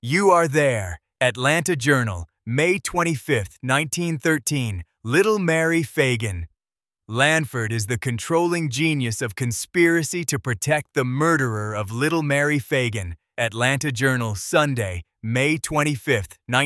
You Are There, Atlanta Journal, May 25, 1913, Little Mary Fagan. Lanford is the controlling genius of conspiracy to protect the murderer of Little Mary Fagan. Atlanta Journal, Sunday, May 25,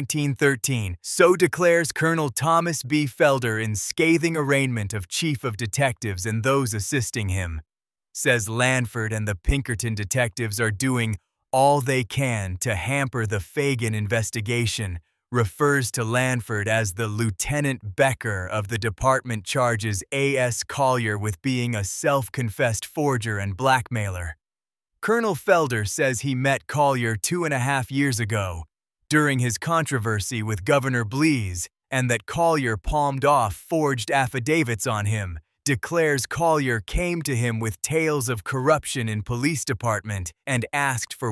1913. So declares Colonel Thomas B. Felder in scathing arraignment of Chief of Detectives and those assisting him. Says Lanford and the Pinkerton detectives are doing all they can to hamper the Fagan investigation. Refers to Lanford as the Lieutenant Becker of the department, charges A.S. Collier with being a self-confessed forger and blackmailer. Colonel Felder says he met Collier 2.5 years ago during his controversy with Governor Blease, and that Collier palmed off forged affidavits on him. Declares Collier came to him with tales of corruption in police department and asked for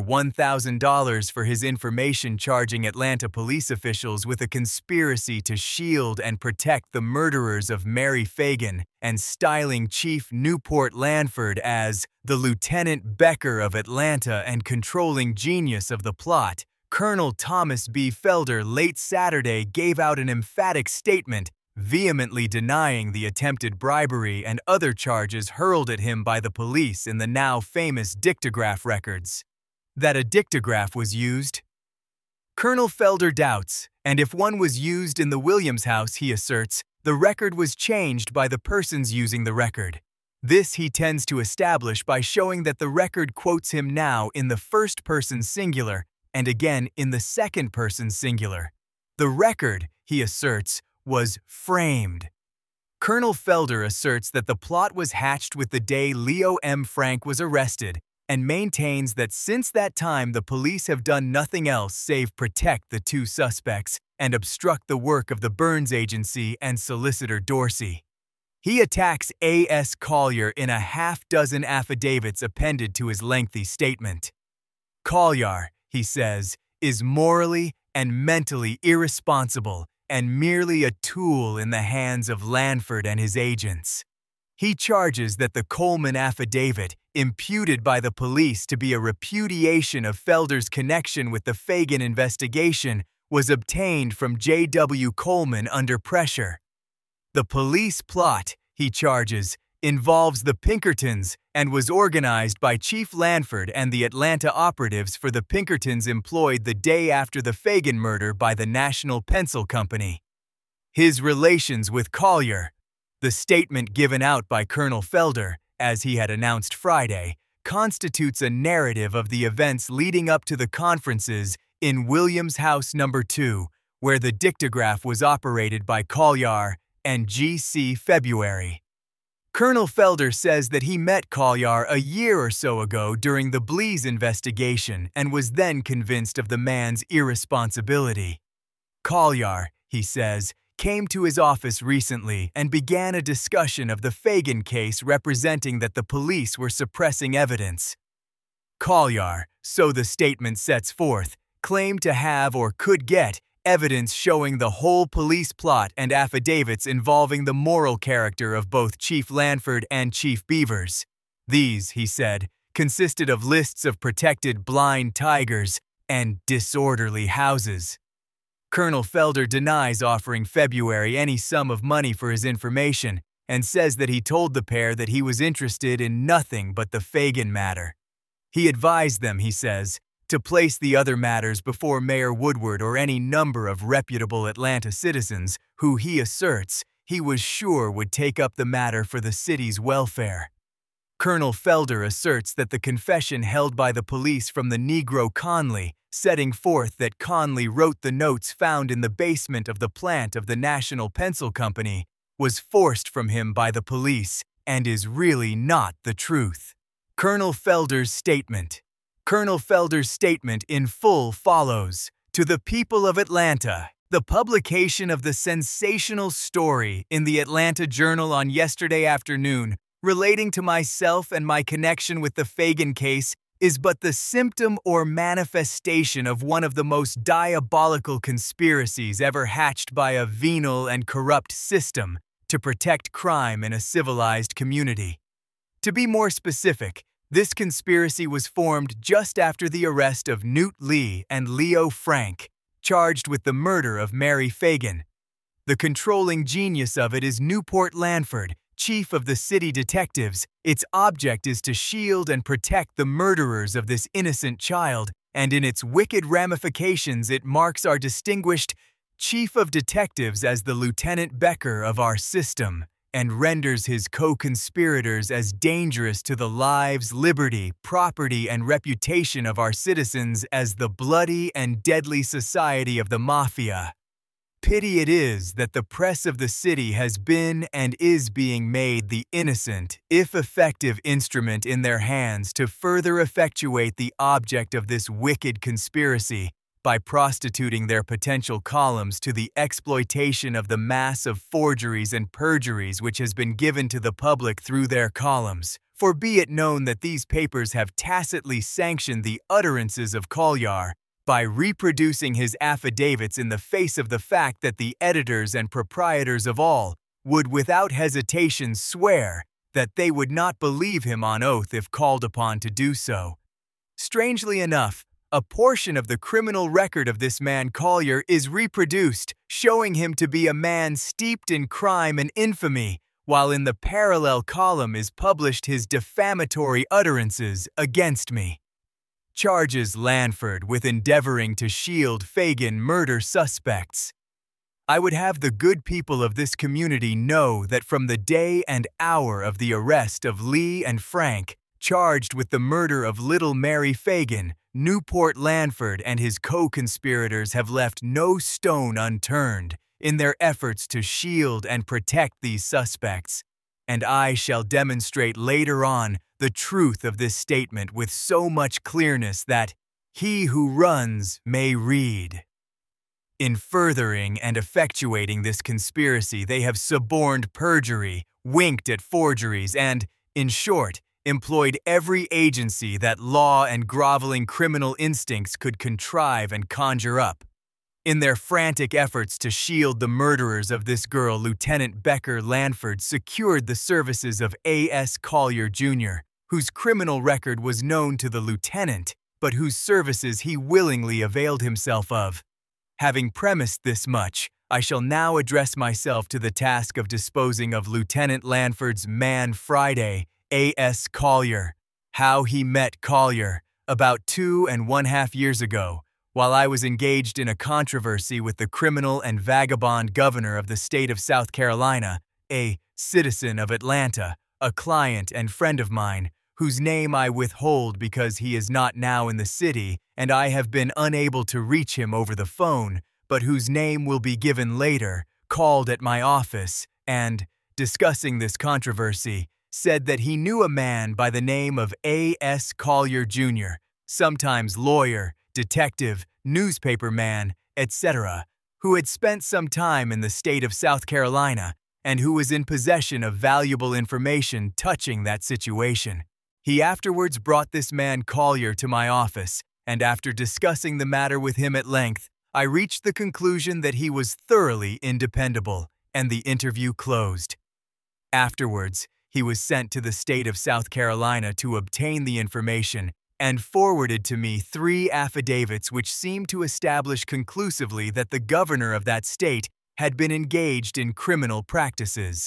$1,000 for his information, charging Atlanta police officials with a conspiracy to shield and protect the murderers of Mary Fagan, and styling Chief Newport Lanford as the Lieutenant Becker of Atlanta and controlling genius of the plot. Colonel Thomas B. Felder late Saturday gave out an emphatic statement vehemently denying the attempted bribery and other charges hurled at him by the police in the now famous dictograph records. That a dictograph was used? Colonel Felder doubts, and if one was used in the Williams house, he asserts, the record was changed by the persons using the record. This he tends to establish by showing that the record quotes him now in the first person singular and again in the second person singular. The record, he asserts, was framed. Colonel Felder asserts that the plot was hatched with the day Leo M. Frank was arrested, and maintains that since that time the police have done nothing else save protect the two suspects and obstruct the work of the Burns Agency and Solicitor Dorsey. He attacks A.S. Collier in a half-dozen affidavits appended to his lengthy statement. Collier, he says, is morally and mentally irresponsible and merely a tool in the hands of Lanford and his agents. He charges that the Coleman affidavit, imputed by the police to be a repudiation of Felder's connection with the Fagan investigation, was obtained from J.W. Coleman under pressure. The police plot, he charges, involves the Pinkertons and was organized by Chief Lanford and the Atlanta operatives for the Pinkertons employed the day after the Fagan murder by the National Pencil Company. His relations with Collier, the statement given out by Colonel Felder, as he had announced Friday, constitutes a narrative of the events leading up to the conferences in Williams House No. 2, where the dictograph was operated by Collier and G.C. February. Colonel Felder says that he met Collier a year or so ago during the Blease investigation and was then convinced of the man's irresponsibility. Collier, he says, came to his office recently and began a discussion of the Fagan case, representing that the police were suppressing evidence. Collier, so the statement sets forth, claimed to have or could get evidence showing the whole police plot and affidavits involving the moral character of both Chief Lanford and Chief Beavers. These, he said, consisted of lists of protected blind tigers and disorderly houses. Colonel Felder denies offering February any sum of money for his information and says that he told the pair that he was interested in nothing but the Fagan matter. He advised them, he says, to place the other matters before Mayor Woodward or any number of reputable Atlanta citizens who, he asserts, he was sure would take up the matter for the city's welfare. Colonel Felder asserts that the confession held by the police from the Negro Conley, setting forth that Conley wrote the notes found in the basement of the plant of the National Pencil Company, was forced from him by the police and is really not the truth. Colonel Felder's statement. Colonel Felder's statement in full follows. To the people of Atlanta, the publication of the sensational story in the Atlanta Journal on yesterday afternoon relating to myself and my connection with the Fagan case is but the symptom or manifestation of one of the most diabolical conspiracies ever hatched by a venal and corrupt system to protect crime in a civilized community. To be more specific, This conspiracy was formed just after the arrest of Newt Lee and Leo Frank, charged with the murder of Mary Fagan. The controlling genius of it is Newport Lanford, chief of the city detectives. Its object is to shield and protect the murderers of this innocent child, and in its wicked ramifications it marks our distinguished chief of detectives as the Lieutenant Becker of our system, and renders his co-conspirators as dangerous to the lives, liberty, property, and reputation of our citizens as the bloody and deadly society of the Mafia. Pity it is that the press of the city has been and is being made the innocent, if effective instrument in their hands to further effectuate the object of this wicked conspiracy by prostituting their potential columns to the exploitation of the mass of forgeries and perjuries which has been given to the public through their columns. For be it known that these papers have tacitly sanctioned the utterances of Collyer, by reproducing his affidavits in the face of the fact that the editors and proprietors of all would without hesitation swear that they would not believe him on oath if called upon to do so. Strangely enough, a portion of the criminal record of this man Collyer is reproduced, showing him to be a man steeped in crime and infamy, while in the parallel column is published his defamatory utterances against me. Charges Lanford with endeavoring to shield Fagan murder suspects. I would have the good people of this community know that from the day and hour of the arrest of Lee and Frank, charged with the murder of little Mary Fagan, Newport Lanford and his co-conspirators have left no stone unturned in their efforts to shield and protect these suspects, and I shall demonstrate later on the truth of this statement with so much clearness that he who runs may read. In furthering and effectuating this conspiracy, they have suborned perjury, winked at forgeries, and, in short, employed every agency that law and groveling criminal instincts could contrive and conjure up. In their frantic efforts to shield the murderers of this girl, Lieutenant Becker Lanford secured the services of A.S. Collyer, Jr., whose criminal record was known to the lieutenant, but whose services he willingly availed himself of. Having premised this much, I shall now address myself to the task of disposing of Lieutenant Lanford's man Friday, A.S. Collyer. How he met Collyer, about 2½ years ago, while I was engaged in a controversy with the criminal and vagabond governor of the state of South Carolina, a citizen of Atlanta, a client and friend of mine, whose name I withhold because he is not now in the city and I have been unable to reach him over the phone, but whose name will be given later, called at my office and, discussing this controversy, said that he knew a man by the name of A.S. Collyer, Jr., sometimes lawyer, detective, newspaper man, etc., who had spent some time in the state of South Carolina and who was in possession of valuable information touching that situation. He afterwards brought this man Collyer to my office, and after discussing the matter with him at length, I reached the conclusion that he was thoroughly independable, and the interview closed. Afterwards, he was sent to the state of South Carolina to obtain the information and forwarded to me 3 affidavits which seemed to establish conclusively that the governor of that state had been engaged in criminal practices.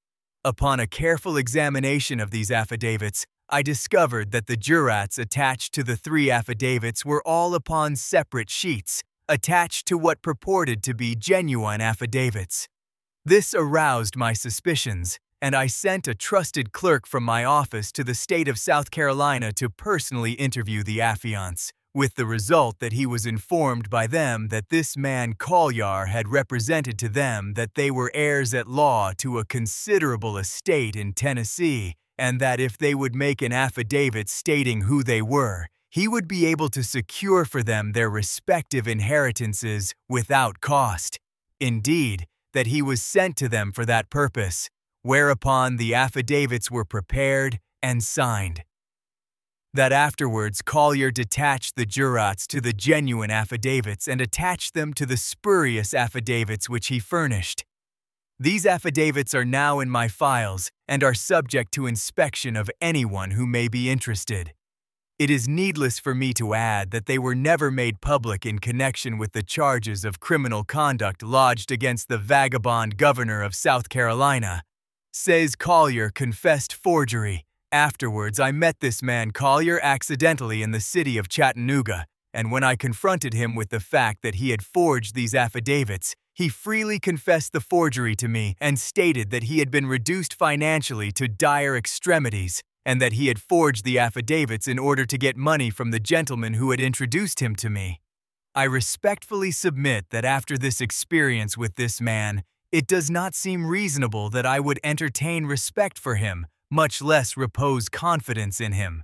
Upon a careful examination of these affidavits, I discovered that the jurats attached to the 3 affidavits were all upon separate sheets, attached to what purported to be genuine affidavits. This aroused my suspicions, and I sent a trusted clerk from my office to the state of South Carolina to personally interview the affiants, with the result that he was informed by them that this man Collyer had represented to them that they were heirs at law to a considerable estate in Tennessee, and that if they would make an affidavit stating who they were, he would be able to secure for them their respective inheritances without cost. Indeed, that he was sent to them for that purpose, whereupon the affidavits were prepared and signed. That afterwards Collyer detached the jurats to the genuine affidavits and attached them to the spurious affidavits which he furnished. These affidavits are now in my files and are subject to inspection of anyone who may be interested. It is needless for me to add that they were never made public in connection with the charges of criminal conduct lodged against the vagabond governor of South Carolina. Says Collier confessed forgery. Afterwards, I met this man Collier accidentally in the city of Chattanooga, and when I confronted him with the fact that he had forged these affidavits, he freely confessed the forgery to me and stated that he had been reduced financially to dire extremities and that he had forged the affidavits in order to get money from the gentleman who had introduced him to me. I respectfully submit that after this experience with this man, it does not seem reasonable that I would entertain respect for him, much less repose confidence in him.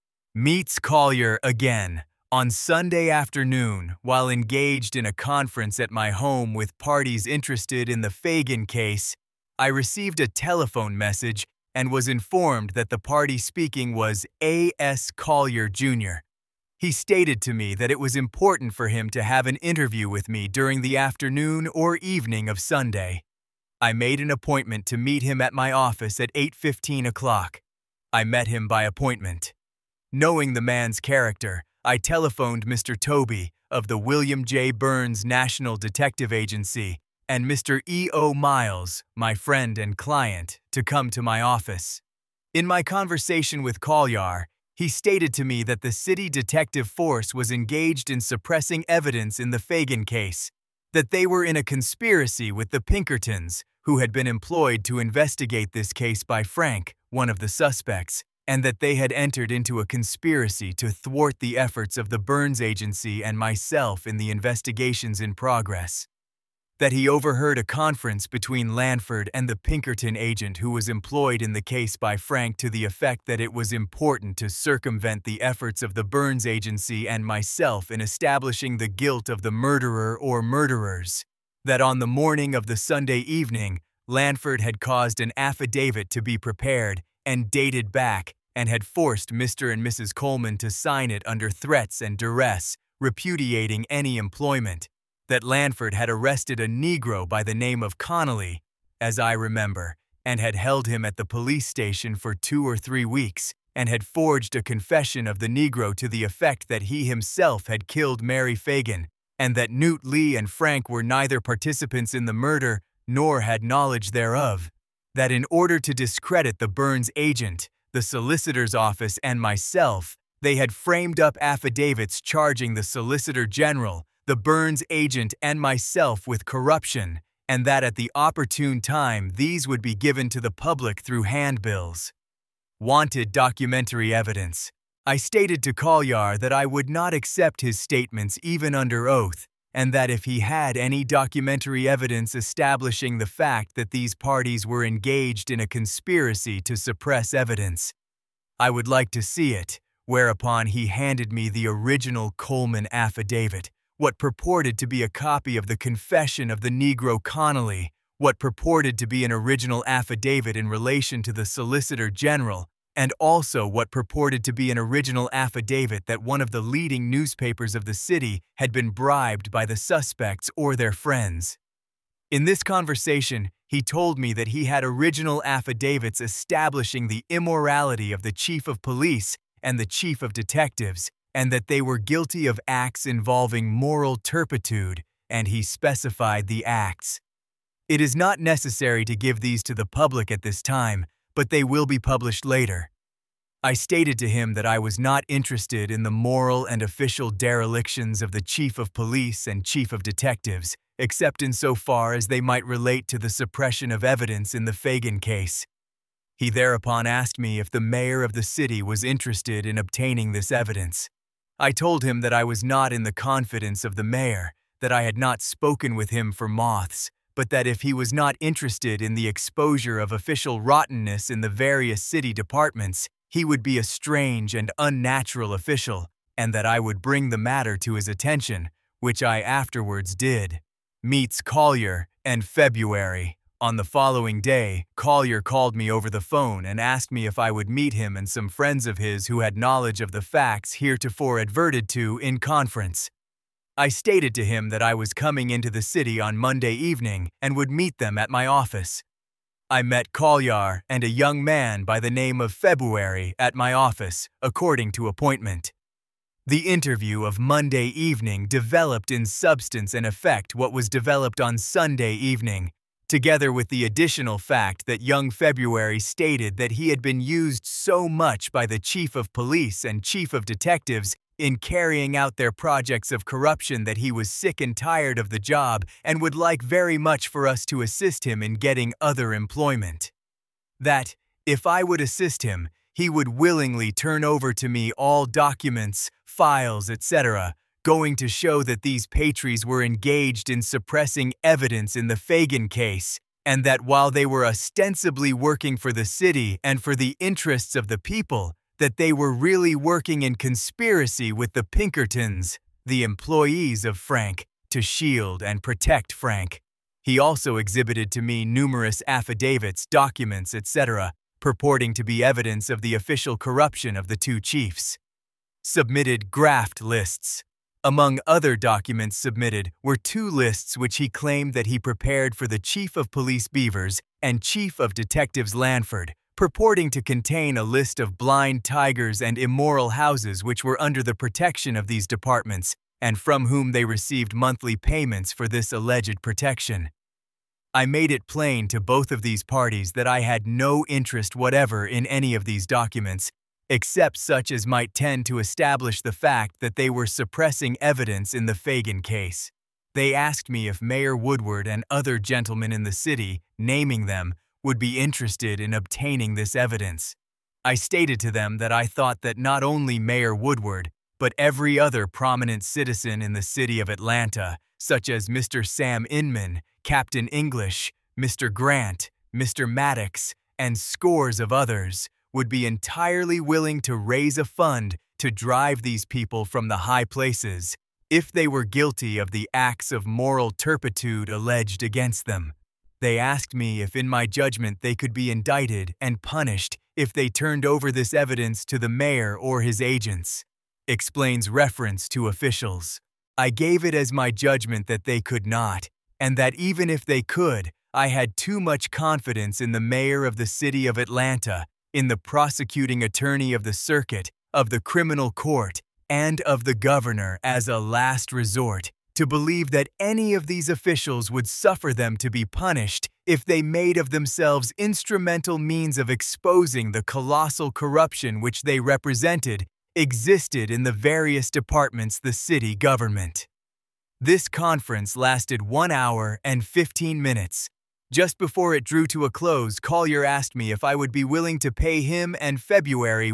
Meets Collier again. On Sunday afternoon, while engaged in a conference at my home with parties interested in the Fagan case, I received a telephone message and was informed that the party speaking was A.S. Collier, Jr. He stated to me that it was important for him to have an interview with me during the afternoon or evening of Sunday. I made an appointment to meet him at my office at 8:15 o'clock. I met him by appointment. Knowing the man's character, I telephoned Mr. Toby of the William J. Burns National Detective Agency and Mr. E.O. Miles, my friend and client, to come to my office. In my conversation with Collier, he stated to me that the city detective force was engaged in suppressing evidence in the Fagan case, that they were in a conspiracy with the Pinkertons, who had been employed to investigate this case by Frank, one of the suspects, and that they had entered into a conspiracy to thwart the efforts of the Burns Agency and myself in the investigations in progress. That he overheard a conference between Lanford and the Pinkerton agent who was employed in the case by Frank to the effect that it was important to circumvent the efforts of the Burns Agency and myself in establishing the guilt of the murderer or murderers. That on the morning of the Sunday evening, Lanford had caused an affidavit to be prepared and dated back and had forced Mr. and Mrs. Coleman to sign it under threats and duress, repudiating any employment. That Lanford had arrested a Negro by the name of Connolly, as I remember, and had held him at the police station for 2 or 3 weeks, and had forged a confession of the Negro to the effect that he himself had killed Mary Fagan, and that Newt Lee and Frank were neither participants in the murder nor had knowledge thereof. That in order to discredit the Burns agent, the solicitor's office, and myself, they had framed up affidavits charging the Solicitor General, the Burns agent, and myself with corruption, and that at the opportune time these would be given to the public through handbills. Wanted documentary evidence. I stated to Collier that I would not accept his statements even under oath, and that if he had any documentary evidence establishing the fact that these parties were engaged in a conspiracy to suppress evidence, I would like to see it, whereupon he handed me the original Coleman affidavit, what purported to be a copy of the confession of the Negro Connolly, what purported to be an original affidavit in relation to the Solicitor General, and also what purported to be an original affidavit that one of the leading newspapers of the city had been bribed by the suspects or their friends. In this conversation, he told me that he had original affidavits establishing the immorality of the chief of police and the chief of detectives, and that they were guilty of acts involving moral turpitude, and he specified the acts. It is not necessary to give these to the public at this time, but they will be published later. I stated to him that I was not interested in the moral and official derelictions of the chief of police and chief of detectives, except in so far as they might relate to the suppression of evidence in the Fagan case. He thereupon asked me if the mayor of the city was interested in obtaining this evidence. I told him that I was not in the confidence of the mayor, that I had not spoken with him for moths, but that if he was not interested in the exposure of official rottenness in the various city departments, he would be a strange and unnatural official, and that I would bring the matter to his attention, which I afterwards did. Meets Collier, and February. On the following day, Collier called me over the phone and asked me if I would meet him and some friends of his who had knowledge of the facts heretofore adverted to in conference. I stated to him that I was coming into the city on Monday evening and would meet them at my office. I met Collier and a young man by the name of February at my office, according to appointment. The interview of Monday evening developed in substance and effect what was developed on Sunday evening, together with the additional fact that young February stated that he had been used so much by the chief of police and chief of detectives in carrying out their projects of corruption that he was sick and tired of the job and would like very much for us to assist him in getting other employment. That, if I would assist him, he would willingly turn over to me all documents, files, etc., going to show that these patrons were engaged in suppressing evidence in the Fagan case, and that while they were ostensibly working for the city and for the interests of the people, that they were really working in conspiracy with the Pinkertons, the employees of Frank, to shield and protect Frank. He also exhibited to me numerous affidavits, documents, etc., purporting to be evidence of the official corruption of the two chiefs. Submitted graft lists. Among other documents submitted were 2 lists which he claimed that he prepared for the Chief of Police Beavers and Chief of Detectives Lanford, purporting to contain a list of blind tigers and immoral houses which were under the protection of these departments and from whom they received monthly payments for this alleged protection. I made it plain to both of these parties that I had no interest whatever in any of these documents, except such as might tend to establish the fact that they were suppressing evidence in the Fagan case. They asked me if Mayor Woodward and other gentlemen in the city, naming them, would be interested in obtaining this evidence. I stated to them that I thought that not only Mayor Woodward, but every other prominent citizen in the city of Atlanta, such as Mr. Sam Inman, Captain English, Mr. Grant, Mr. Maddox, and scores of others, would be entirely willing to raise a fund to drive these people from the high places if they were guilty of the acts of moral turpitude alleged against them. They asked me if in my judgment they could be indicted and punished if they turned over this evidence to the mayor or his agents. Explains reference to officials. I gave it as my judgment that they could not, and that even if they could, I had too much confidence in the mayor of the city of Atlanta, in the prosecuting attorney of the circuit, of the criminal court, and of the governor as a last resort, to believe that any of these officials would suffer them to be punished if they made of themselves instrumental means of exposing the colossal corruption which they represented existed in the various departments the city government. This conference lasted 1 hour and 15 minutes. Just before it drew to a close, Collier asked me if I would be willing to pay him and February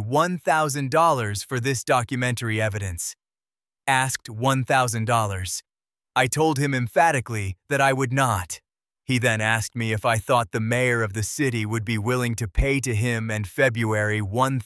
$1,000 for this documentary evidence. Asked $1,000. I told him emphatically that I would not. He then asked me if I thought the mayor of the city would be willing to pay to him and February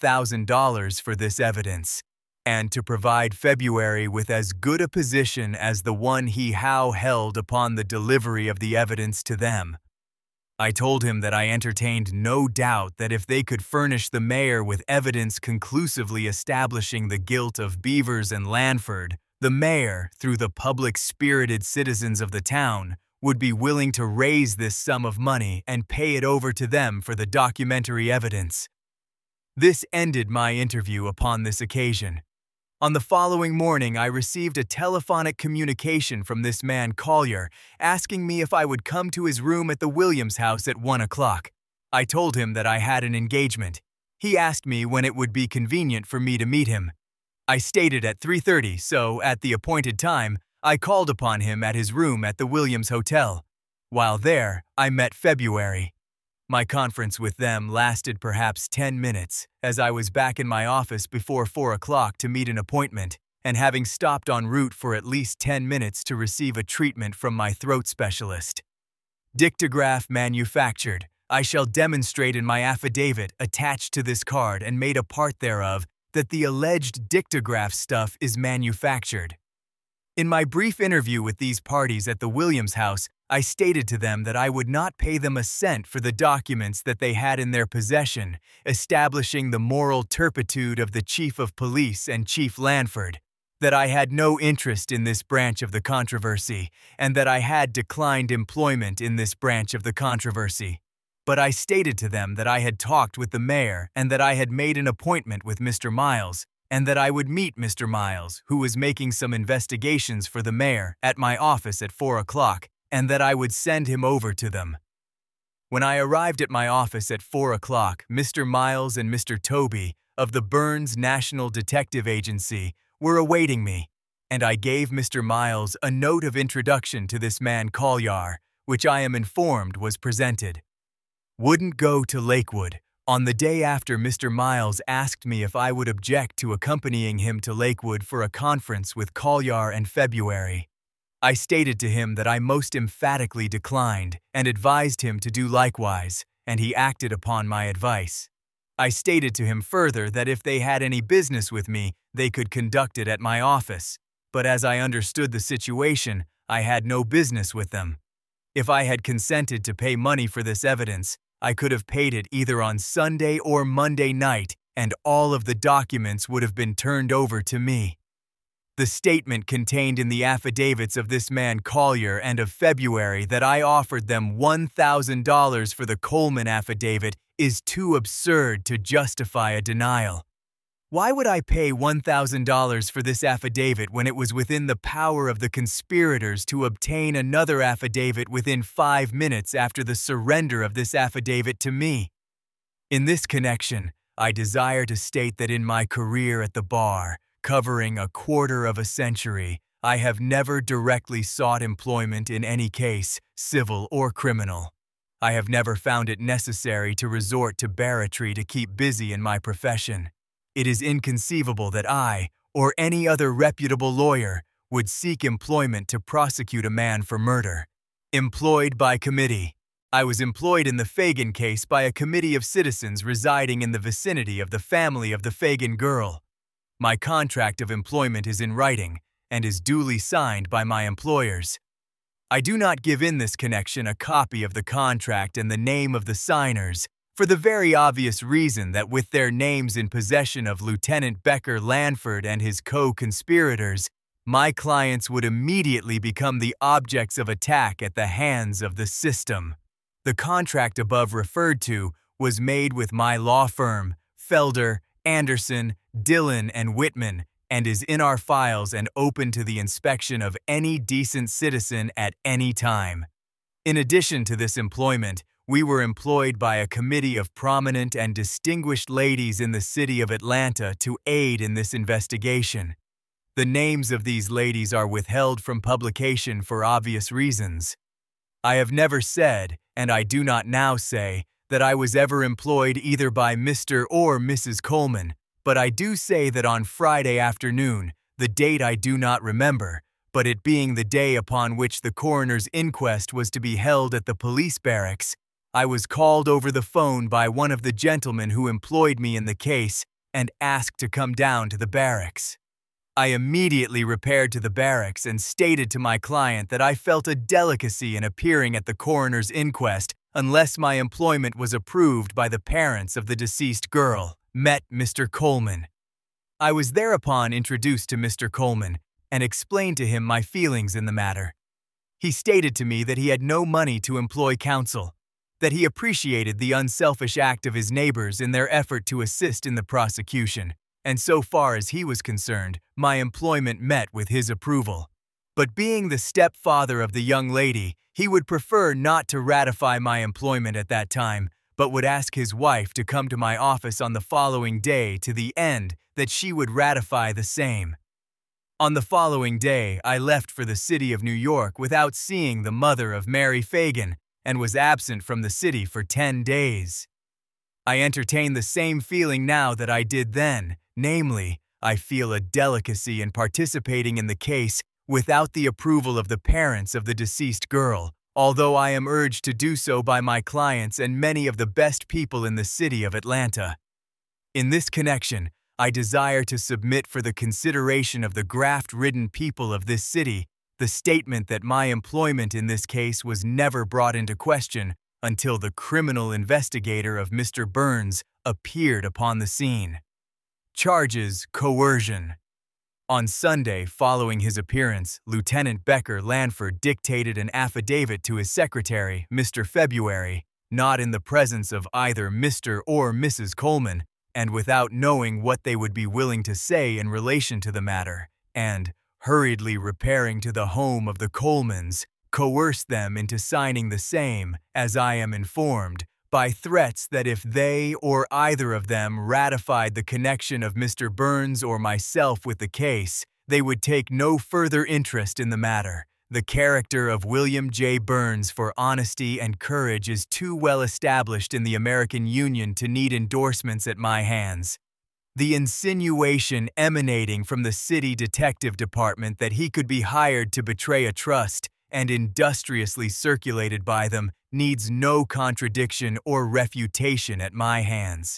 $1,000 for this evidence, and to provide February with as good a position as the one he held upon the delivery of the evidence to them. I told him that I entertained no doubt that if they could furnish the mayor with evidence conclusively establishing the guilt of Beavers and Lanford, the mayor, through the public-spirited citizens of the town, would be willing to raise this sum of money and pay it over to them for the documentary evidence. This ended my interview upon this occasion. On the following morning, I received a telephonic communication from this man Collier asking me if I would come to his room at the Williams house at 1 o'clock. I told him that I had an engagement. He asked me when it would be convenient for me to meet him. I stated at 3:30, so at the appointed time, I called upon him at his room at the Williams Hotel. While there, I met February. My conference with them lasted perhaps 10 minutes, as I was back in my office before 4 o'clock to meet an appointment, and having stopped en route for at least 10 minutes to receive a treatment from my throat specialist. Dictograph manufactured. I shall demonstrate in my affidavit attached to this card and made a part thereof that the alleged dictograph stuff is manufactured. In my brief interview with these parties at the Williams house, I stated to them that I would not pay them a cent for the documents that they had in their possession, establishing the moral turpitude of the Chief of Police and Chief Lanford. that I had no interest in this branch of the controversy, and that I had declined employment in this branch of the controversy. But I stated to them that I had talked with the mayor and that I had made an appointment with Mr. Miles, and that I would meet Mr. Miles, who was making some investigations for the mayor, at my office at 4 o'clock, and that I would send him over to them. When I arrived at my office at 4 o'clock, Mr. Miles and Mr. Toby of the Burns National Detective Agency were awaiting me, and I gave Mr. Miles a note of introduction to this man Collier, which I am informed was presented. Wouldn't go to Lakewood. On the day after, Mr. Miles asked me if I would object to accompanying him to Lakewood for a conference with Collier in February. I stated to him that I most emphatically declined and advised him to do likewise, and he acted upon my advice. I stated to him further that if they had any business with me, they could conduct it at my office, but as I understood the situation, I had no business with them. If I had consented to pay money for this evidence, I could have paid it either on Sunday or Monday night, and all of the documents would have been turned over to me. The statement contained in the affidavits of this man Collier and of February that I offered them $1,000 for the Coleman affidavit is too absurd to justify a denial. Why would I pay $1,000 for this affidavit when it was within the power of the conspirators to obtain another affidavit within 5 minutes after the surrender of this affidavit to me? In this connection, I desire to state that in my career at the bar, covering a quarter of a century, I have never directly sought employment in any case, civil or criminal. I have never found it necessary to resort to barratry to keep busy in my profession. It is inconceivable that I, or any other reputable lawyer, would seek employment to prosecute a man for murder. Employed by committee. I was employed in the Fagan case by a committee of citizens residing in the vicinity of the family of the Fagan girl. My contract of employment is in writing and is duly signed by my employers. I do not give in this connection a copy of the contract and the name of the signers, for the very obvious reason that with their names in possession of Lieutenant Becker Lanford and his co-conspirators, my clients would immediately become the objects of attack at the hands of the system. The contract above referred to was made with my law firm, Felder, Anderson, Dillon, and Whitman, and is in our files and open to the inspection of any decent citizen at any time. In addition to this employment, we were employed by a committee of prominent and distinguished ladies in the city of Atlanta to aid in this investigation. The names of these ladies are withheld from publication for obvious reasons. I have never said, and I do not now say, that I was ever employed either by Mr. or Mrs. Coleman, but I do say that on Friday afternoon, the date I do not remember, but it being the day upon which the coroner's inquest was to be held at the police barracks, I was called over the phone by one of the gentlemen who employed me in the case and asked to come down to the barracks. I immediately repaired to the barracks and stated to my client that I felt a delicacy in appearing at the coroner's inquest unless my employment was approved by the parents of the deceased girl. Met Mr. Coleman. I was thereupon introduced to Mr. Coleman and explained to him my feelings in the matter. He stated to me that he had no money to employ counsel, that he appreciated the unselfish act of his neighbors in their effort to assist in the prosecution, and so far as he was concerned, my employment met with his approval. But being the stepfather of the young lady, he would prefer not to ratify my employment at that time, but would ask his wife to come to my office on the following day to the end that she would ratify the same. On the following day, I left for the city of New York without seeing the mother of Mary Fagan and was absent from the city for 10 days. I entertain the same feeling now that I did then, namely, I feel a delicacy in participating in the case without the approval of the parents of the deceased girl, although I am urged to do so by my clients and many of the best people in the city of Atlanta. In this connection, I desire to submit for the consideration of the graft-ridden people of this city the statement that my employment in this case was never brought into question until the criminal investigator of Mr. Burns appeared upon the scene. Charges: coercion. On Sunday, following his appearance, Lieutenant Becker Lanford dictated an affidavit to his secretary, Mr. February, not in the presence of either Mr. or Mrs. Coleman, and without knowing what they would be willing to say in relation to the matter, and, hurriedly repairing to the home of the Colemans, coerced them into signing the same, as I am informed, by threats that if they or either of them ratified the connection of Mr. Burns or myself with the case, they would take no further interest in the matter. The character of William J. Burns for honesty and courage is too well established in the American Union to need endorsements at my hands. The insinuation emanating from the city detective department that he could be hired to betray a trust and industriously circulated by them needs no contradiction or refutation at my hands.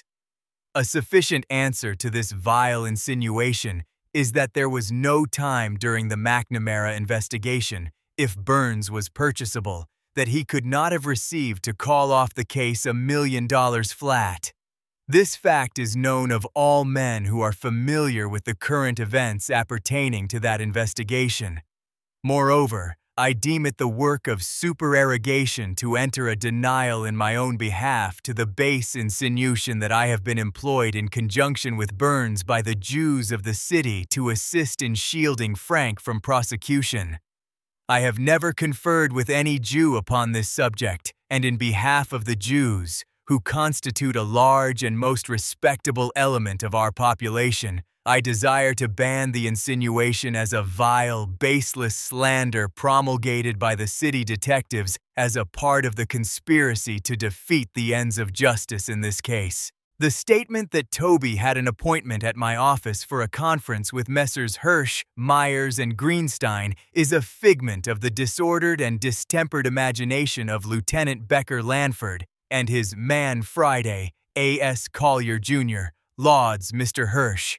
A sufficient answer to this vile insinuation is that there was no time during the McNamara investigation, if Burns was purchasable, that he could not have received to call off the case $1 million flat. This fact is known of all men who are familiar with the current events appertaining to that investigation. Moreover, I deem it the work of supererogation to enter a denial in my own behalf to the base insinuation that I have been employed in conjunction with Burns by the Jews of the city to assist in shielding Frank from prosecution. I have never conferred with any Jew upon this subject, and in behalf of the Jews, who constitute a large and most respectable element of our population, I desire to ban the insinuation as a vile, baseless slander promulgated by the city detectives as a part of the conspiracy to defeat the ends of justice in this case. The statement that Toby had an appointment at my office for a conference with Messrs. Hirsch, Myers, and Greenstein is a figment of the disordered and distempered imagination of Lieutenant Becker Lanford and his man Friday, A.S. Collier, Jr., lauds Mr. Hirsch.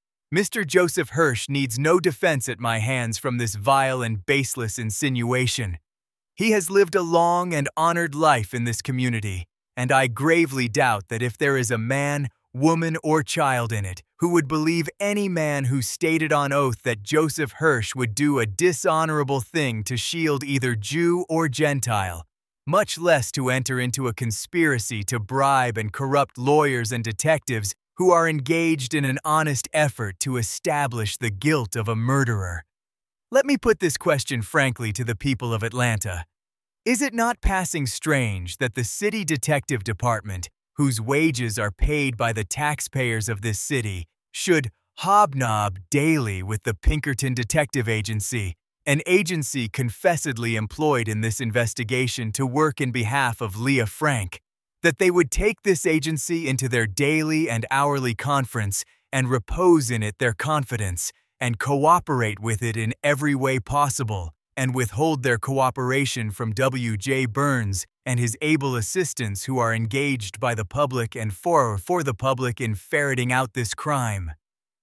Mr. Joseph Hirsch needs no defense at my hands from this vile and baseless insinuation. He has lived a long and honored life in this community, and I gravely doubt that if there is a man, woman, or child in it who would believe any man who stated on oath that Joseph Hirsch would do a dishonorable thing to shield either Jew or Gentile, much less to enter into a conspiracy to bribe and corrupt lawyers and detectives who are engaged in an honest effort to establish the guilt of a murderer. Let me put this question frankly to the people of Atlanta. Is it not passing strange that the city detective department, whose wages are paid by the taxpayers of this city, should hobnob daily with the Pinkerton Detective Agency, an agency confessedly employed in this investigation to work in behalf of Leah Frank, that they would take this agency into their daily and hourly conference and repose in it their confidence and cooperate with it in every way possible, and withhold their cooperation from W.J. Burns and his able assistants who are engaged by the public and for the public in ferreting out this crime.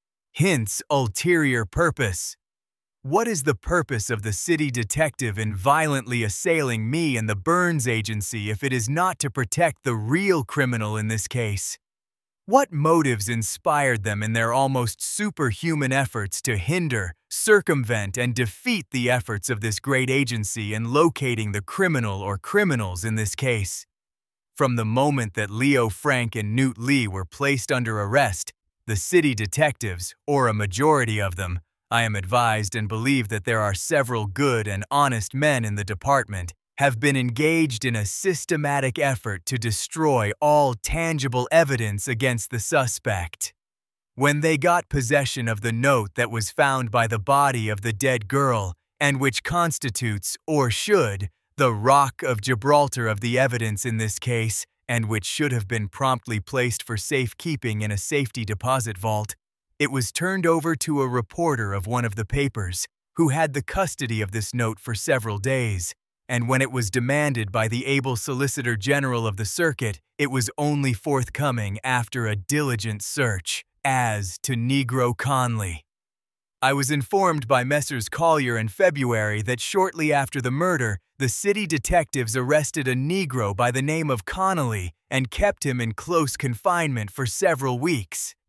Hence, ulterior purpose. What is the purpose of the city detective in violently assailing me and the Burns agency if it is not to protect the real criminal in this case? What motives inspired them in their almost superhuman efforts to hinder, circumvent, and defeat the efforts of this great agency in locating the criminal or criminals in this case? From the moment that Leo Frank and Newt Lee were placed under arrest, the city detectives, or a majority of them, I am advised and believe that there are several good and honest men in the department, have been engaged in a systematic effort to destroy all tangible evidence against the suspect. When they got possession of the note that was found by the body of the dead girl, and which constitutes, or should, the rock of Gibraltar of the evidence in this case, and which should have been promptly placed for safekeeping in a safety deposit vault, it was turned over to a reporter of one of the papers, who had the custody of this note for several days, and when it was demanded by the able Solicitor General of the circuit, it was only forthcoming after a diligent search, as to Negro Conley. I was informed by Messrs. Collier and February that shortly after the murder, the city detectives arrested a Negro by the name of Connolly and kept him in close confinement for several weeks,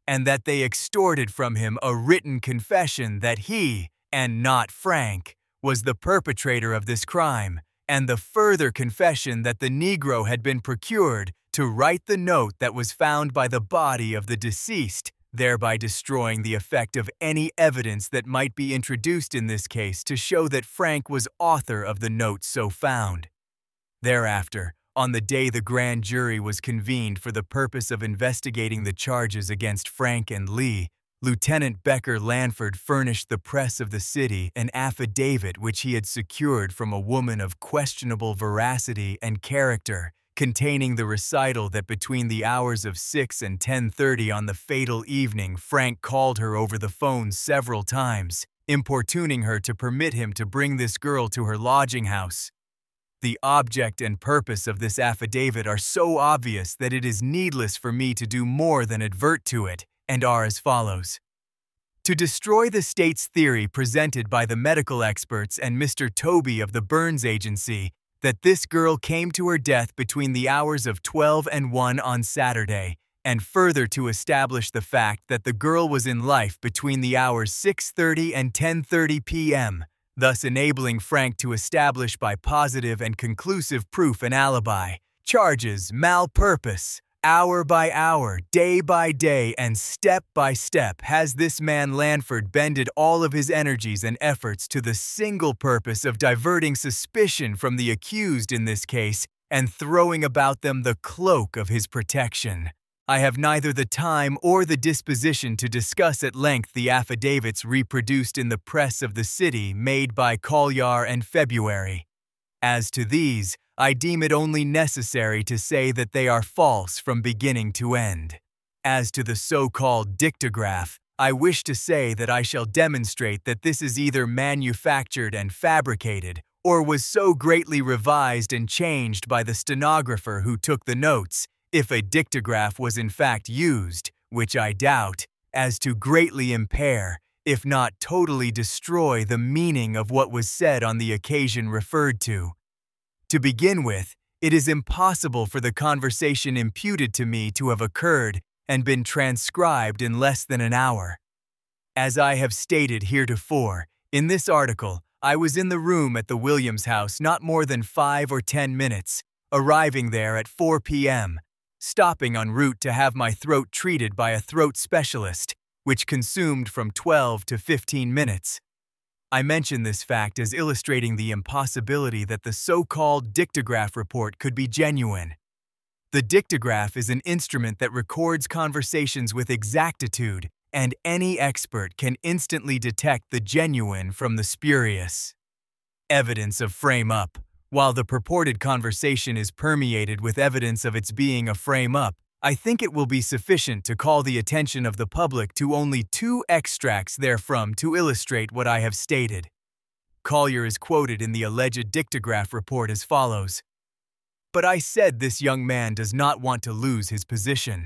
and that they extorted from him a written confession that he, and not Frank, was the perpetrator of this crime, and the further confession that the Negro had been procured to write the note that was found by the body of the deceased, thereby destroying the effect of any evidence that might be introduced in this case to show that Frank was author of the note so found. Thereafter, on the day the grand jury was convened for the purpose of investigating the charges against Frank and Lee, Lieutenant Becker Lanford furnished the press of the city an affidavit which he had secured from a woman of questionable veracity and character, containing the recital that between the hours of 6 and 10:30 on the fatal evening Frank called her over the phone several times, importuning her to permit him to bring this girl to her lodging house. The object and purpose of this affidavit are so obvious that it is needless for me to do more than advert to it, and are as follows. To destroy the state's theory presented by the medical experts and Mr. Toby of the Burns Agency that this girl came to her death between the hours of 12 and 1 on Saturday, and further to establish the fact that the girl was in life between the hours 6:30 and 10:30 p.m., thus enabling Frank to establish by positive and conclusive proof an alibi, charges malpurpose, hour by hour, day by day, and step by step has this man Lanford bended all of his energies and efforts to the single purpose of diverting suspicion from the accused in this case and throwing about them the cloak of his protection. I have neither the time or the disposition to discuss at length the affidavits reproduced in the press of the city made by Collier and February. As to these, I deem it only necessary to say that they are false from beginning to end. As to the so-called dictograph, I wish to say that I shall demonstrate that this is either manufactured and fabricated, or was so greatly revised and changed by the stenographer who took the notes, if a dictograph was in fact used, which I doubt, as to greatly impair, if not totally destroy the meaning of what was said on the occasion referred to. To begin with, it is impossible for the conversation imputed to me to have occurred and been transcribed in less than an hour. As I have stated heretofore, in this article, I was in the room at the Williams house not more than 5 or 10 minutes, arriving there at 4 p.m., stopping en route to have my throat treated by a throat specialist, which consumed from 12 to 15 minutes. I mention this fact as illustrating the impossibility that the so-called dictograph report could be genuine. The dictograph is an instrument that records conversations with exactitude, and any expert can instantly detect the genuine from the spurious. Evidence of frame-up. While the purported conversation is permeated with evidence of its being a frame-up, I think it will be sufficient to call the attention of the public to only 2 extracts therefrom to illustrate what I have stated. Collier is quoted in the alleged dictograph report as follows. "But I said this young man does not want to lose his position."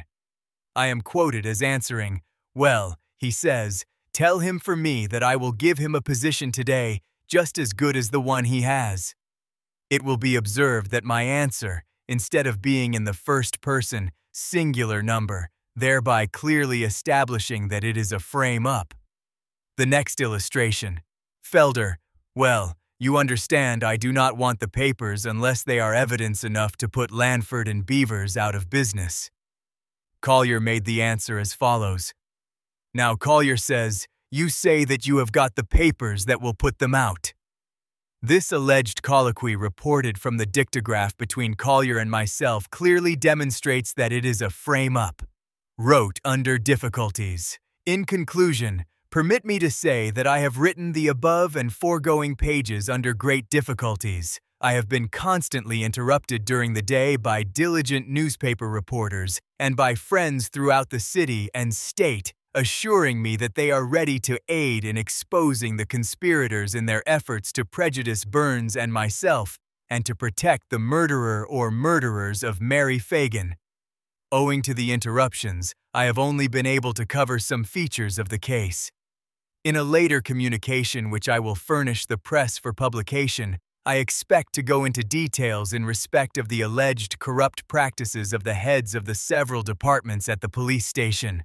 I am quoted as answering, "Well," he says, "tell him for me that I will give him a position today just as good as the one he has." It will be observed that my answer, instead of being in the first person, singular number, thereby clearly establishing that it is a frame-up. The next illustration. Felder, "Well, you understand I do not want the papers unless they are evidence enough to put Lanford and Beavers out of business." Collier made the answer as follows. Now Collier says, "You say that you have got the papers that will put them out." This alleged colloquy reported from the dictograph between Collier and myself clearly demonstrates that it is a frame-up. Wrote under difficulties. In conclusion, permit me to say that I have written the above and foregoing pages under great difficulties. I have been constantly interrupted during the day by diligent newspaper reporters and by friends throughout the city and state, assuring me that they are ready to aid in exposing the conspirators in their efforts to prejudice Burns and myself and to protect the murderer or murderers of Mary Fagan. Owing to the interruptions, I have only been able to cover some features of the case. In a later communication which I will furnish the press for publication, I expect to go into details in respect of the alleged corrupt practices of the heads of the several departments at the police station.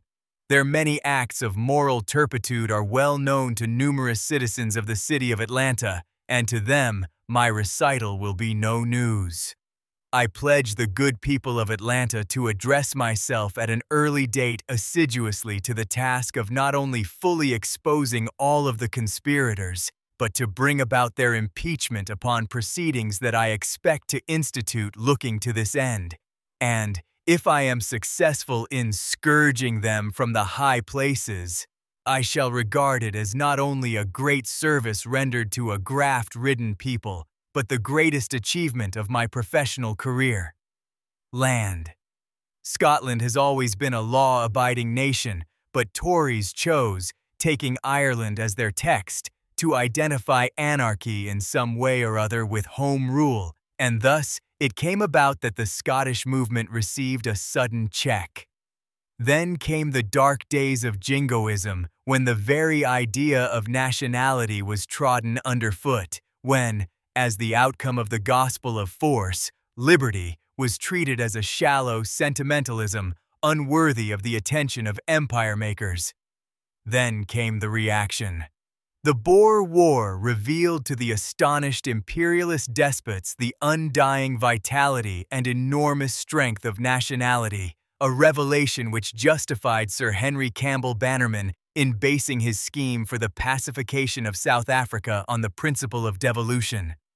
Their many acts of moral turpitude are well known to numerous citizens of the city of Atlanta, and to them, my recital will be no news. I pledge the good people of Atlanta to address myself at an early date assiduously to the task of not only fully exposing all of the conspirators, but to bring about their impeachment upon proceedings that I expect to institute looking to this end. And, if I am successful in scourging them from the high places, I shall regard it as not only a great service rendered to a graft-ridden people, but the greatest achievement of my professional career. Land. Scotland has always been a law-abiding nation, but Tories chose, taking Ireland as their text, to identify anarchy in some way or other with Home Rule, and thus it came about that the Scottish movement received a sudden check. Then came the dark days of jingoism, when the very idea of nationality was trodden underfoot, when, as the outcome of the gospel of force, liberty was treated as a shallow sentimentalism unworthy of the attention of empire makers. Then came the reaction. The Boer War revealed to the astonished imperialist despots the undying vitality and enormous strength of nationality, a revelation which justified Sir Henry Campbell Bannerman in basing his scheme for the pacification of South Africa on the principle of devolution.